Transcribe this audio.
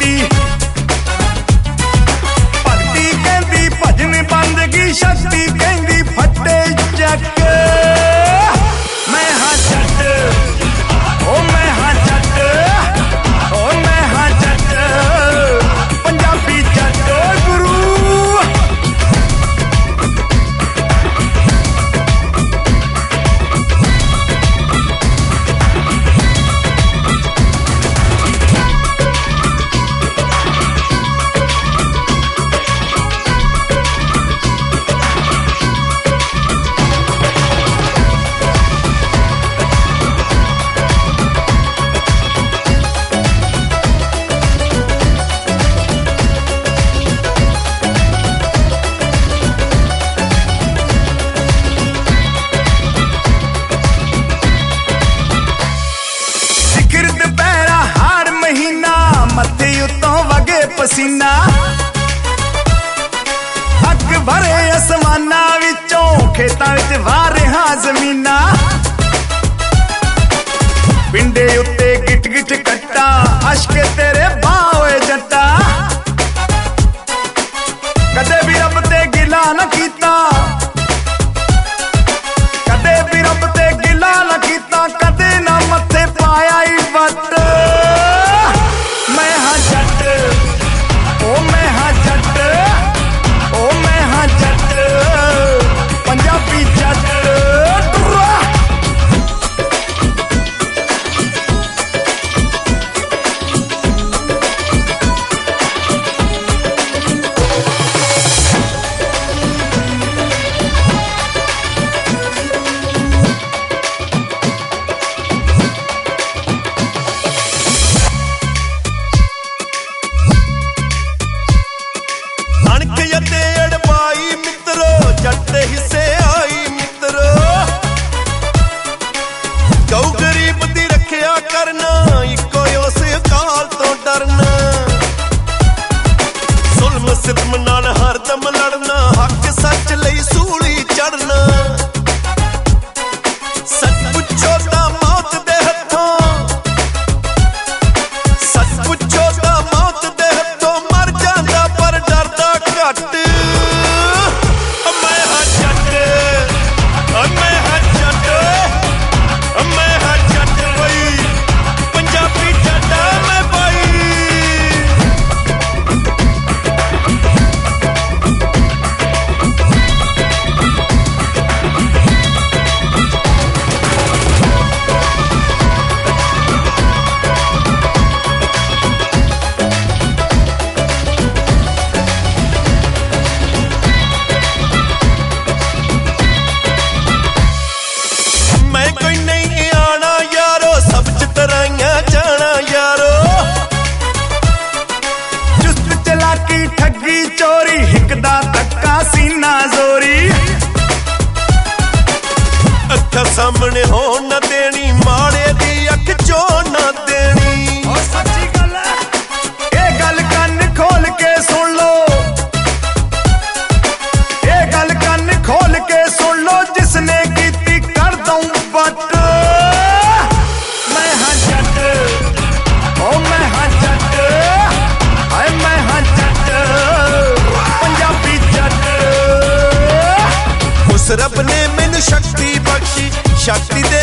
भगती कहती भजन बंदगी, शक्ति कहती फटे चक। मैं हाँ जट, ओ मैं हाँ जट, ओ मैं हाँ जट, पंजाबी जट गुरु। मत्थे उत्तों वगे पसीना, हक भरे आसमाना विचों खेतां विच वाह रहा जमीना। पिंडे उत्ते गिट गिट कट्टा, अशके तेरे बावे जट्टा। कदे भी रब ते गिला न कीता, कदे भी रब ते गिला न कीता, कदे ना मत्थे पाया ही वट। मैं हाँ जट, ओ मैं हाँ जट, ओ मैं हाँ जट, पंजाबी जट। जट हिस्से आई मित्रो, गौ गरीब दी रखिया करना, इको उस अकाल तो डरना। जुल्म सितम नाल हरदम लड़ना, हक सच लई सूली चढ़ना। सच पुछो तां मौत दे हत्थों, सच पुछो तां मौत दे हत्थों, मर जांदा पर डरदा घट। ठगी चोरी हिकदा तक्का सीना जोरी, अखा सामने हो न देनी, माड़े दी अख चो न देनी। सच्ची गल है, ये गल कन खोल के सुन लो, ये गल कन खोल के सुन लो, जिसने कीती कर दूं बट। मैं हाँ जट, ओ मैं हाँ जट, आए मैं हाँ जट, पंजाबी जट। उस रब ने मैनू शक्ति बख्शी, शक्ति